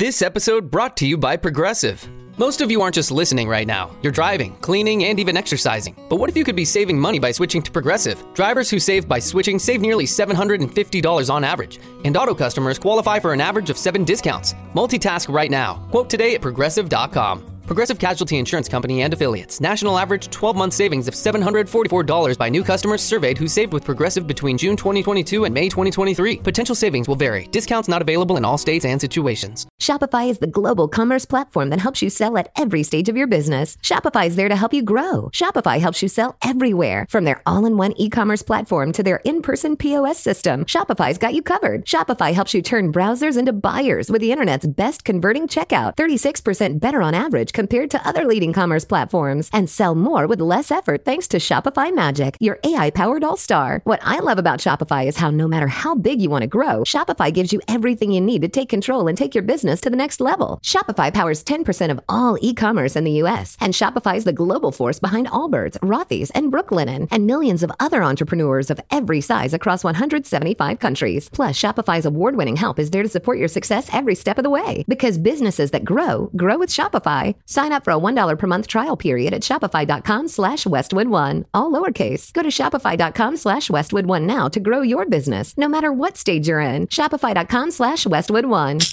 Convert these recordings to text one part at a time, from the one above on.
This episode brought to you by Progressive. Most of you aren't just listening right now. You're driving, cleaning, and even exercising. But what if you could be saving money by switching to Progressive? Drivers who save by switching save nearly $750 on average. And auto customers qualify for an average of 7 discounts. Multitask right now. Quote today at Progressive.com. Progressive Casualty Insurance Company and Affiliates. National average 12-month savings of $744 by new customers surveyed who saved with Progressive between June 2022 and May 2023. Potential savings will vary. Discounts not available in all states and situations. Shopify is the global commerce platform that helps you sell at every stage of your business. Shopify is there to help you grow. Shopify helps you sell everywhere. From their all-in-one e-commerce platform to their in-person POS system, Shopify's got you covered. Shopify helps you turn browsers into buyers with the internet's best converting checkout, 36% better on average compared to other leading commerce platforms, and sell more with less effort thanks to Shopify Magic, your AI-powered all-star. What I love about Shopify is how no matter how big you want to grow, Shopify gives you everything you need to take control and take your business to the next level. Shopify powers 10% of all e-commerce in the U.S., and Shopify is the global force behind Allbirds, Rothy's, and Brooklinen, and millions of other entrepreneurs of every size across 175 countries. Plus, Shopify's award-winning help is there to support your success every step of the way. Because businesses that grow with Shopify. Sign up for a $1 per month trial period at shopify.com/Westwood1, all lowercase. Go to shopify.com/Westwood1 now to grow your business, no matter what stage you're in. Shopify.com/Westwood1.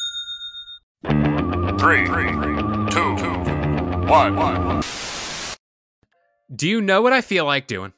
3, 2, 1. Do you know what I feel like doing?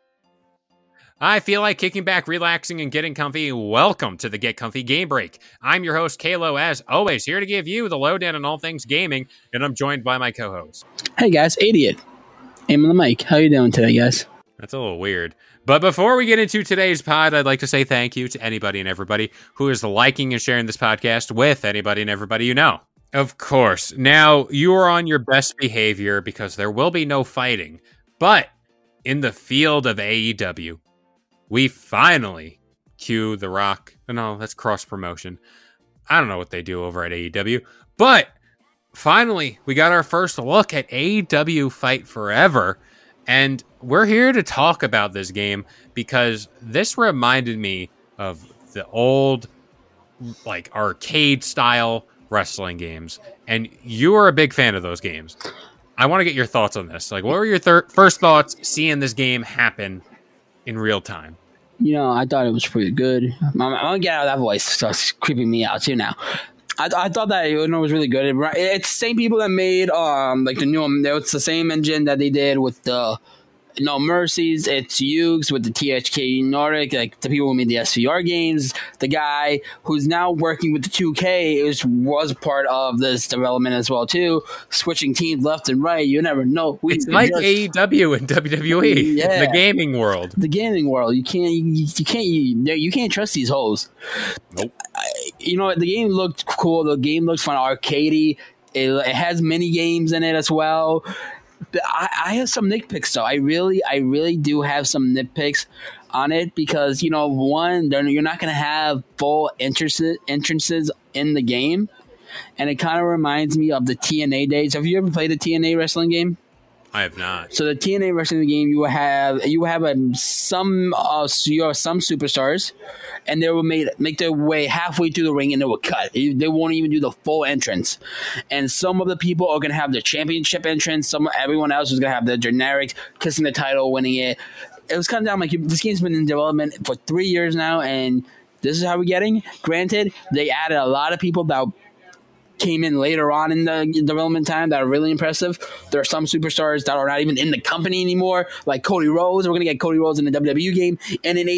I feel like kicking back, relaxing, and getting comfy. Welcome to the Get Comfy Game Break. I'm your host, Kalo, as always, here to give you the lowdown on all things gaming, and I'm joined by my co-host. Hey guys, Idiot. Aim on the mic. How you doing today, guys? That's a little weird. But before we get into today's pod, I'd like to say thank you to anybody and everybody who is liking and sharing this podcast with anybody and everybody you know. Of course, now you are on your best behavior because there will be no fighting. But in the field of AEW, we finally cue The Rock. No, that's cross-promotion. I don't know what they do over at AEW. But finally, we got our first look at AEW Fight Forever. And we're here to talk about this game because this reminded me of the old, like, arcade-style wrestling games. And you are a big fan of those games. I want to get your thoughts on this. Like, what were your first thoughts seeing this game happen in real time? You know, I thought it was pretty good. I'm gonna get out of that voice. It starts creeping me out too now. I thought that it was really good. It's the same people that made like the new. It's the same engine that they did with the No Mercies. It's Yuke's with the THQ Nordic, like the people who made the SVR games. The guy who's now working with the 2K was part of this development as well too. Switching teams left and right, you never know. It's like AEW and WWE, yeah. The gaming world. The gaming world. You can't trust these hoes. Nope. You know, the game looked cool. The game looks fun, arcadey. It has mini games in it as well. I have some nitpicks though. I really do have some nitpicks on it because, you know, one, you're not going to have full entrances in the game, and it kind of reminds me of the TNA days. Have you ever played the TNA wrestling game? I have not. So the TNA wrestling game, you have some superstars, and they will make their way halfway through the ring and they will cut. They won't even do the full entrance. And some of the people are going to have the championship entrance. Everyone else is going to have the generic kissing the title, winning it. It was kind of down like this game's been in development for 3 years now, and this is how we're getting. Granted, they added a lot of people that came in later on in the development time that are really impressive. There are some superstars that are not even in the company anymore, like Cody Rhodes. We're going to get Cody Rhodes in the WWE game and in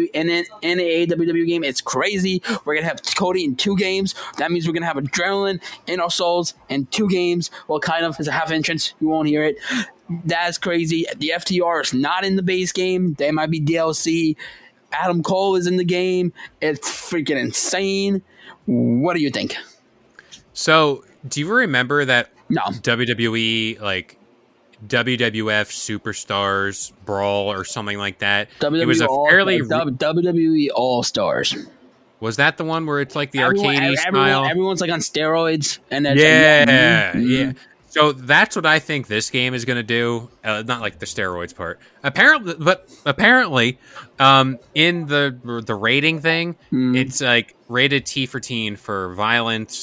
AEW game. It's crazy. We're going to have Cody in 2 games. That means we're going to have Adrenaline in our souls in 2 games. Well, kind of. It's a half entrance. You won't hear it. That's crazy. The FTR is not in the base game. They might be DLC. Adam Cole is in the game. It's freaking insane. What do you think? So, do you remember that No. WWE, like WWF Superstars Brawl or something like that? WWE it was a fairly WWE All Stars. Was that the one where it's like the arcade style? Everyone's like on steroids, and then yeah. So that's what I think this game is going to do. Not like the steroids part. Apparently, in the rating thing, it's like rated T for teen for violence,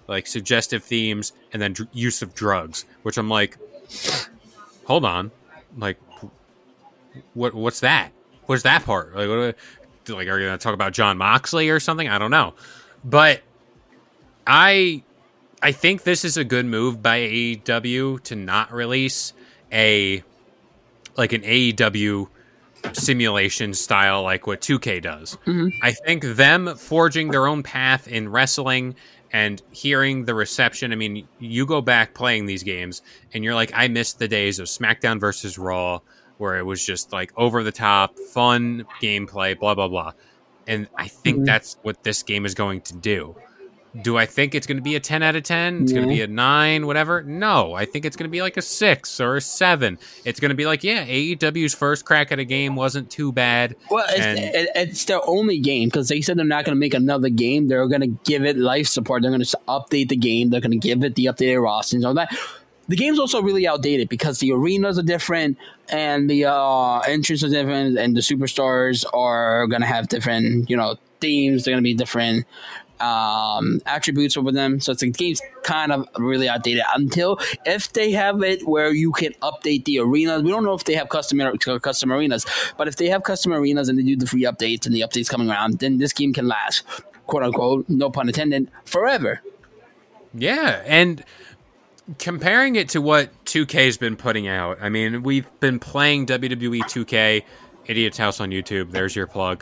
like suggestive themes, and then use of drugs, which I'm like, hold on, like, what's that? What's that part? Like, are you going to talk about John Moxley or something? I don't know. But I think this is a good move by AEW to not release an AEW simulation style like what 2K does. Mm-hmm. I think them forging their own path in wrestling and hearing the reception. I mean, you go back playing these games and you're like, I miss the days of SmackDown versus Raw, where it was just like over the top, fun gameplay, blah, blah, blah. And I think that's what this game is going to do. Do I think it's going to be a 10 out of 10? It's going to be a 9, whatever? No, I think it's going to be like a 6 or a 7. It's going to be like, yeah, AEW's first crack at a game wasn't too bad. Well, it's their only game, because they said they're not going to make another game. They're going to give it life support. They're going to update the game. They're going to give it the updated roster and all that. The game's also really outdated because the arenas are different and the entrances are different, and the superstars are going to have different, themes. They're going to be different attributes over them. So the game's kind of really outdated until if they have it where you can update the arenas. We don't know if they have custom arenas, but if they have custom arenas and they do the free updates and the updates coming around, then this game can last, quote unquote, no pun intended, forever. Yeah, and comparing it to what 2K's been putting out, I mean, we've been playing WWE 2K, Idiot's House on YouTube. There's your plug.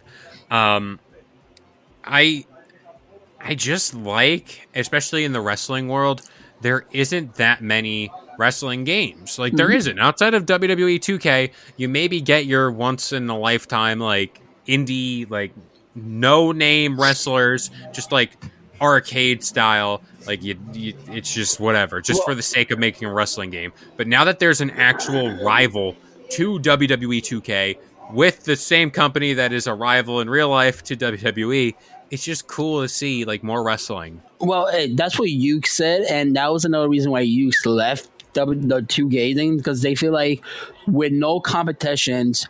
I just like, especially in the wrestling world, there isn't that many wrestling games. Like, there isn't. Outside of WWE 2K, you maybe get your once-in-a-lifetime, like, indie, like, no-name wrestlers, just, like, arcade style. Like, it's just whatever, just for the sake of making a wrestling game. But now that there's an actual rival to WWE 2K with the same company that is a rival in real life to WWE, it's just cool to see like more wrestling. Well, that's what Yuke said, and that was another reason why Yuke left the 2K thing, because they feel like with no competitions,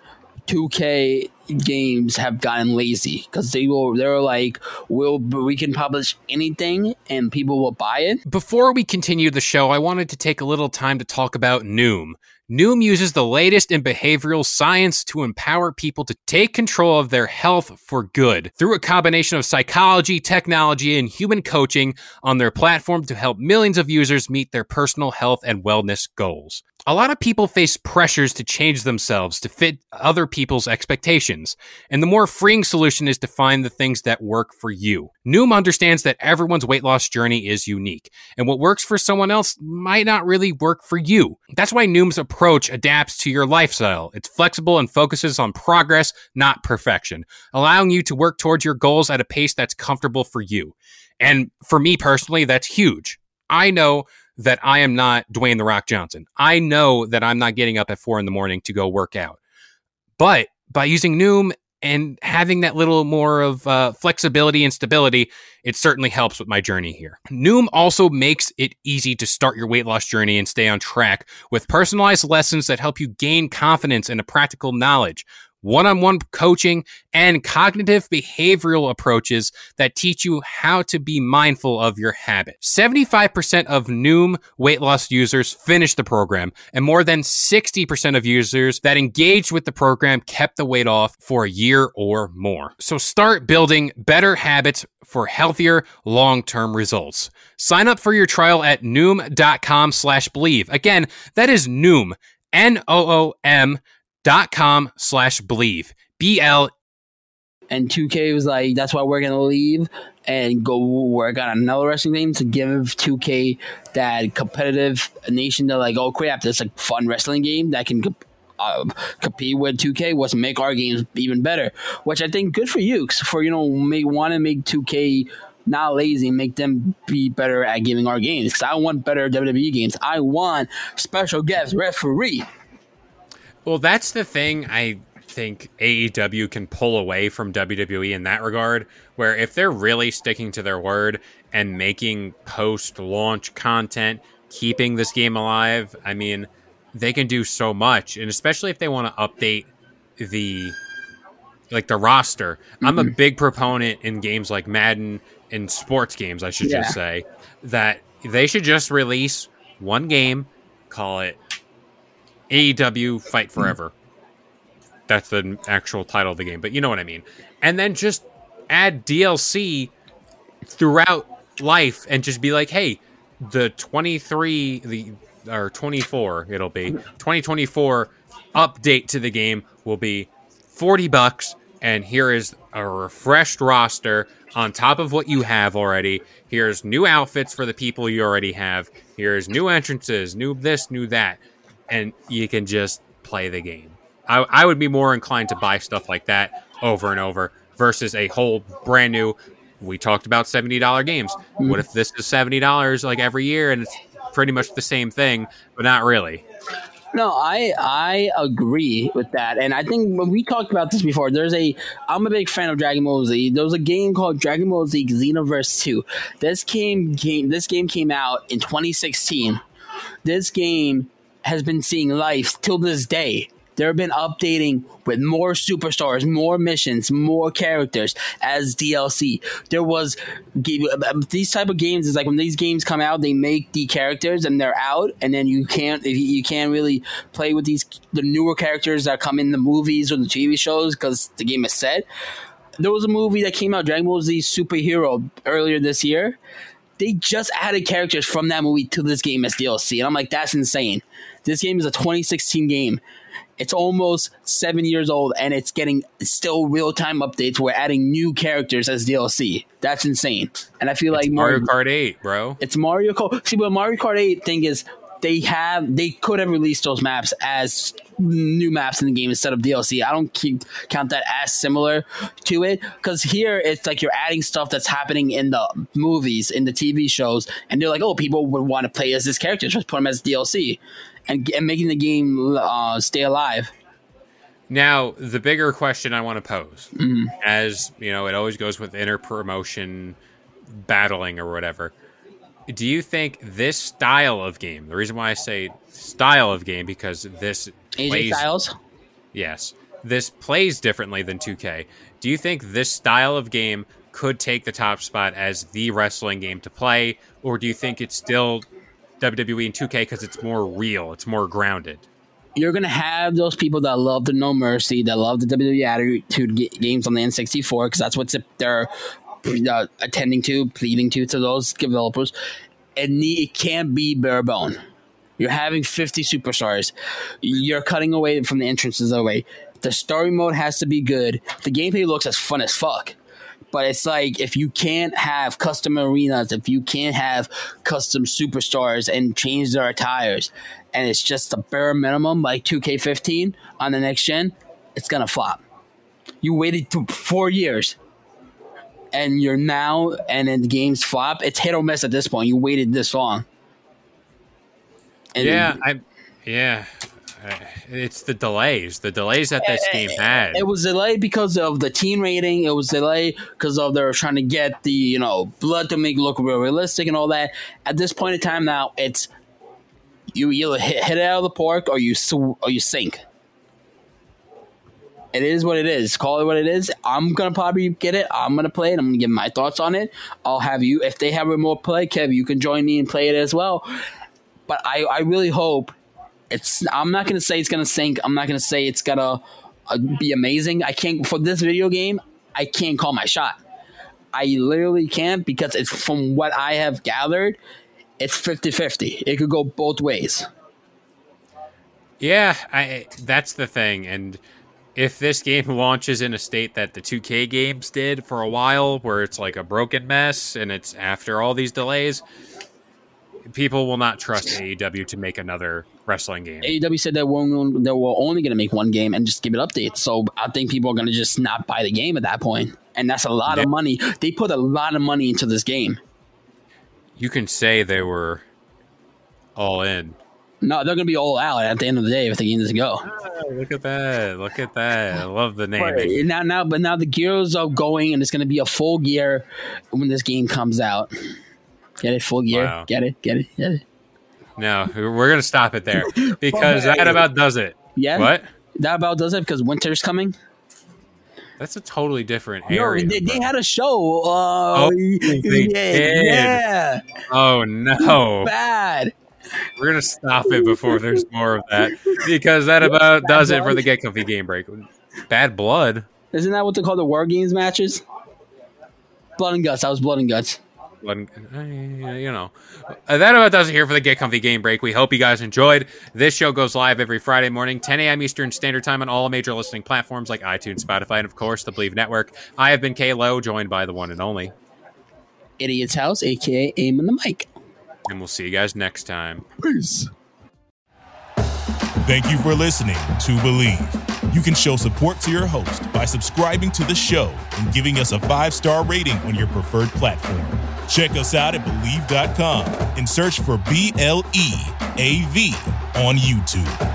2K games have gotten lazy because they're like, we can publish anything and people will buy it. Before we continue the show, I wanted to take a little time to talk about Noom. Noom uses the latest in behavioral science to empower people to take control of their health for good through a combination of psychology, technology, and human coaching on their platform to help millions of users meet their personal health and wellness goals. A lot of people face pressures to change themselves to fit other people's expectations, and the more freeing solution is to find the things that work for you. Noom understands that everyone's weight loss journey is unique, and what works for someone else might not really work for you. That's why Noom's approach adapts to your lifestyle. It's flexible and focuses on progress, not perfection, allowing you to work towards your goals at a pace that's comfortable for you. And for me personally, that's huge. I know that I am not Dwayne "The Rock" Johnson. I know that I'm not getting up at 4 a.m. to go work out. But by using Noom and having that little more of flexibility and stability, it certainly helps with my journey here. Noom also makes it easy to start your weight loss journey and stay on track with personalized lessons that help you gain confidence and a practical knowledge, one-on-one coaching, and cognitive behavioral approaches that teach you how to be mindful of your habits. 75% of Noom weight loss users finished the program, and more than 60% of users that engaged with the program kept the weight off for a year or more. So start building better habits for healthier long-term results. Sign up for your trial at Noom.com/believe. Again, that is Noom, Noom.com/believe. BL. And 2K was like, that's why we're going to leave and go work on another wrestling game to give 2K that competitive nation. They're like, oh crap, there's a fun wrestling game that can compete with 2K. Was make our games even better, which I think good for you for, want to make 2K not lazy and make them be better at giving our games. Because I want better WWE games. I want special guest referee. Well, that's the thing I think AEW can pull away from WWE in that regard, where if they're really sticking to their word and making post-launch content, keeping this game alive, I mean, they can do so much. And especially if they want to update the roster. I'm a big proponent in games like Madden in sports games, I should just say, that they should just release one game, call it AEW Fight Forever. That's the actual title of the game, but you know what I mean. And then just add DLC throughout life and just be like, hey, the 24, it'll be 2024 update to the game will be $40, and here is a refreshed roster on top of what you have already. Here's new outfits for the people you already have. Here's new entrances, new this, new that, and you can just play the game. I would be more inclined to buy stuff like that over and over versus a whole brand new. We talked about $70 games. What if this is $70 like every year and it's pretty much the same thing, but not really? No, I agree with that, and I think when we talked about this before, I'm a big fan of Dragon Ball Z. There was a game called Dragon Ball Z Xenoverse 2. This game came out in 2016. This game has been seeing life till this day. They've been updating with more superstars, more missions, more characters as DLC. There was these type of games is like when these games come out, they make the characters and they're out, and then you can't really play with the newer characters that come in the movies or the TV shows because the game is set. There was a movie that came out, Dragon Ball Z Superhero, earlier this year. They just added characters from that movie to this game as DLC, and I'm like, that's insane. This game is a 2016 game. It's almost 7 years old, and it's getting still real-time updates. We're adding new characters as DLC. That's insane. And I feel like Mario Kart 8, bro. It's Mario Kart. See, but Mario Kart 8 thing is they could have released those maps as new maps in the game instead of DLC. I don't count that as similar to it because here it's like you're adding stuff that's happening in the movies, in the TV shows, and they're like, oh, people would want to play as this character. Just put them as DLC. And making the game stay alive. Now, the bigger question I want to pose, as you know, it always goes with inter-promotion battling or whatever. Do you think this style of game, the reason why I say style of game, because this AJ Styles? Yes. This plays differently than 2K. Do you think this style of game could take the top spot as the wrestling game to play, or do you think it's still WWE and 2K because it's more real, it's more grounded? You're going to have those people that love the No Mercy, that love the WWE Attitude games on the N64 because that's what they're attending to, pleading to those developers. And it can't be bare bone. You're having 50 superstars. You're cutting away from the entrances away. The story mode has to be good. The gameplay looks as fun as fuck. But it's like, if you can't have custom arenas, if you can't have custom superstars and change their attires, and it's just a bare minimum like 2K15 on the next gen, it's going to flop. You waited 4 years, and then the games flop. It's hit or miss at this point. You waited this long. And it's the delays that this game had. It was delayed because of the teen rating. It was delayed because of they're trying to get the blood to make it look real realistic and all that. At this point in time now, it's you either hit it out of the park or you sink. It is what it is. Call it what it is. I'm gonna probably get it. I'm gonna play it. I'm gonna give my thoughts on it. I'll have you, if they have remote play, Kev, you can join me and play it as well. But I really hope. I'm not going to say it's going to sink. I'm not going to say it's going to be amazing. For this video game, I can't call my shot. I literally can't because it's from what I have gathered, it's 50-50. It could go both ways. Yeah, that's the thing. And if this game launches in a state that the 2K games did for a while, where it's like a broken mess and it's after all these delays, people will not trust AEW to make another wrestling game. AEW said they were only going to make one game and just give it updates. So I think people are going to just not buy the game at that point. And that's a lot of money. They put a lot of money into this game. You can say they were all in. No, they're going to be all out at the end of the day if the game doesn't go. Oh, look at that. Look at that. I love the naming. But now the gears are going, and it's going to be a full gear when this game comes out. Get it? Full gear. Wow. Get it. No, we're going to stop it there because that about does it. Yeah. What? That about does it because winter's coming. That's a totally different No, area. they had a show. They did. Yeah. Oh no! Bad. We're gonna stop it before there's more of that, because that about does it for the Get Comfy Game Break. Bad Blood. Isn't that what they call the War Games matches? Blood and Guts. That was Blood and Guts. That about does it here for the Get Comfy Game Break. We hope you guys enjoyed. This show goes live every Friday morning, 10 a.m. Eastern Standard Time on all major listening platforms like iTunes, Spotify, and of course the Believe Network. I have been K-Lo, joined by the one and only Idiot's House, aka Aim on the Mic. And we'll see you guys next time. Peace. Thank you for listening to Believe. You can show support to your host by subscribing to the show and giving us a 5-star rating on your preferred platform. Check us out at Believe.com and search for BLEAV on YouTube.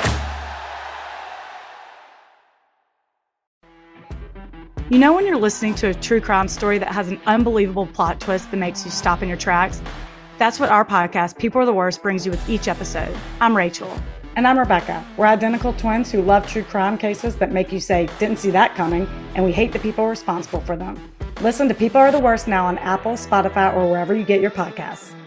You know when you're listening to a true crime story that has an unbelievable plot twist that makes you stop in your tracks? That's what our podcast, People Are the Worst, brings you with each episode. I'm Rachel. And I'm Rebecca. We're identical twins who love true crime cases that make you say, didn't see that coming, and we hate the people responsible for them. Listen to People Are the Worst now on Apple, Spotify, or wherever you get your podcasts.